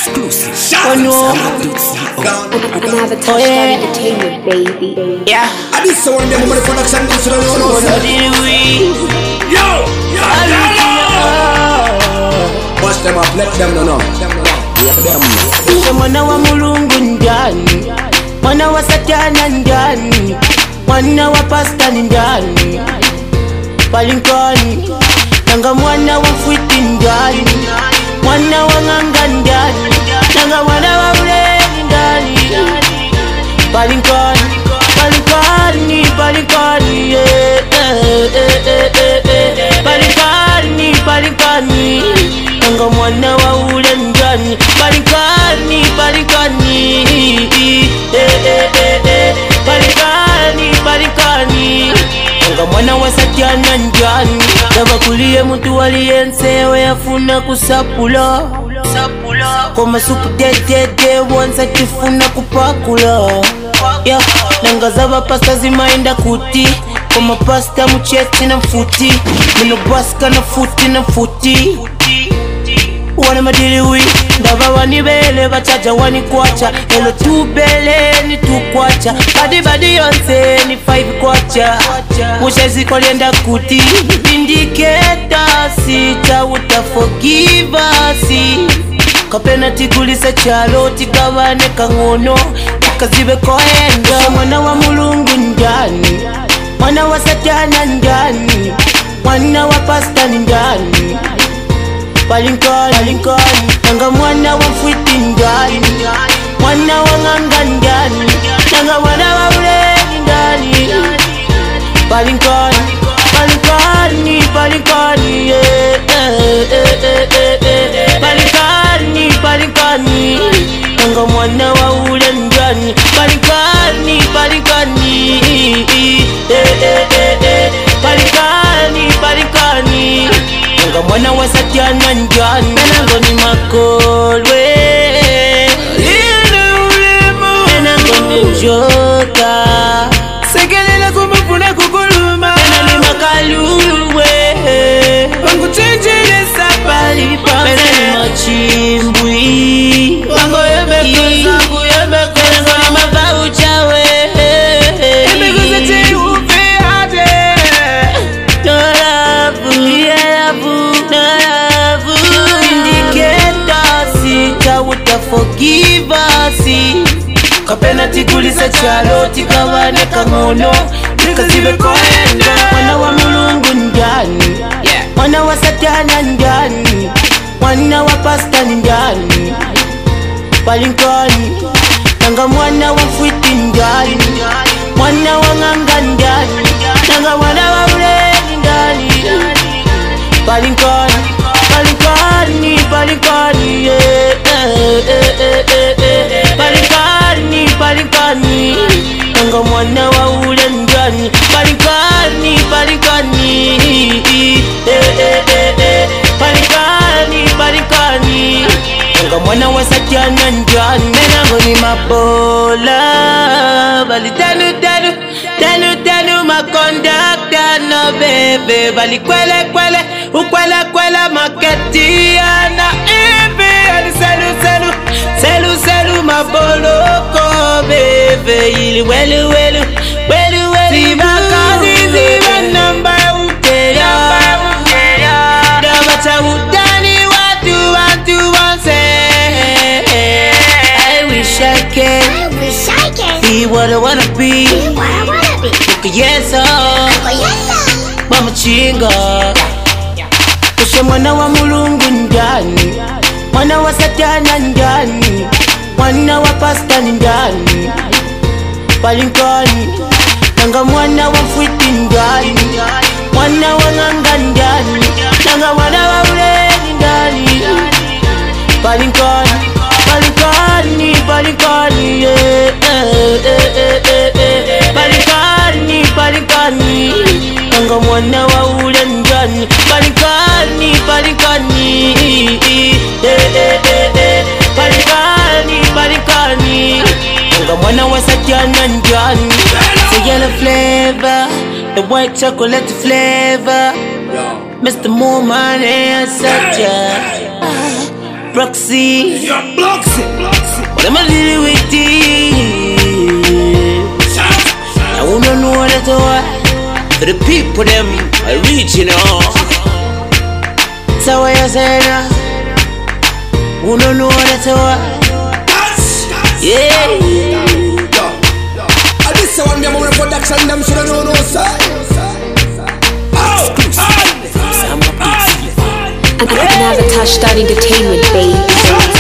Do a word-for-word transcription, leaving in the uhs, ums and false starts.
Exclusive. Oh no. Another touchdown oh, yeah. Entertainment, baby. Yeah. I did so one day, but the production goes to the road. Yo, yo, watch them up, let them know. Let them know. Mwana wa mulungu ndani, mwana wa satana ndani, mwana wa pasta ndani, palinkani, nanga mwana wa mfwiti ndani, mwana wa nganga ndani, nanga mwana wa uleni ndani, palinkani, palinkani, palinkani, yeah, eh, eh, eh, eh, eh, palinkani, palinkani, nanga mwana wa uleni ndani, palinkani, palinkani, eh, eh, eh, eh, palinkani, palinkani, nanga mwana wa satana ndani, yabakuliye muntu waliyensewe yafuna kusapula, koma supu dedede wanza tifuna kupakula, yeah, nanga zaba pasta zimaenda kuti, koma pasta mucheti na mfuti, mino baska na futi na mfuti, wana madili wi, ndaba wanibele bachaja wani kwacha, elo tubele ni tukwacha, badi badi yonse ni five kwacha, musha ziko lienda kuti, indiketa sita uta forgive us, kapena tikulisa chalo tikabane kangono, kazibe koenda, mwana wa mulungu ndani, mwana wa satana ndani, mwana wa pasta ndani, palinkani, palinkani, nanga mwana wa mfwiti ndani, mwana wa nganga ndani, nanga mwana wa uleni ndani, palinkani, palinkani, palinkani, yeah, eh, eh, eh, eh, eh, palinkani, palinkani, nanga mwana wa uleni ndani, palinkani, palinkani, eh, eh, eh, eh, palinkani, palinkani, nanga mwana wa satana ndani, nango ni makolwe, nango ni joka, sekelela kumufuna kukuluma, nana ni makalulwe, wangu chenjele sapali pa, nana ni machimbwi, wangu yemeko zangu yemeko, nango ni mavaucha we, yemeko zete upe hade, no love, yeah love, no love, indicate sita uta forgive us, kapena tikulisa chalo tikabane kangono, kazibe koenda, mwana wa mulungu ndani, mwana wa satana ndani, mwana wa pasta ndani, palinkani, nanga mwana wa mfwiti ndani, mwana wa nganga ndani, nanga mwana wa uleni ndani, palinkani, palinkani, palinkani, yeah, eh, eh, eh, eh, eh, palinkani, palinkani, nanga mwana wa uleni ndani, palinkani, palinkani, eh, eh, eh, eh, palinkani, palinkani, nanga mwana wa satana ndani, nango ni mabola, bali tanu tanu, tanu tanu makondakta no bebe, bali kwele kwele, ukwele kwele maketi ana ibi, ali selu selu, selu selu maboloko bebe, ili welu welu, welu welu, ziba kazi ziba namba ukeya, dabacha utani watu watu wanse, I wish I can, I wish I can be what I wanna be, be what I wanna be. Ukiyesa, Ukiyesa, mama chinga, kushe mwana wa mulungu ndani, mwana wa satana ndani, mwana wa pasta ndani, palinkani, nanga mwana wa mfwiti ndani, mwana wa nganga ndani, nanga mwana wa uleni ndani, palinkani, palinkani, palinkani, yeah, eh, eh, eh, eh, eh, palinkani, palinkani, nanga mwana wa uleni ndani, palinkani, palinkani, eh, eh, eh, eh, palinkani, palinkani, nanga mwana wa satana ndani, the yellow flavor, the white chocolate flavor, Mister More Money and such a Proxy. You're Bloxy. What am I dealing with it? I wanna know that why. For the people them original. So what you say now? Wanna know that why? Yeah. And this one them on production them should know no sir. Another touchdown entertainment, baby.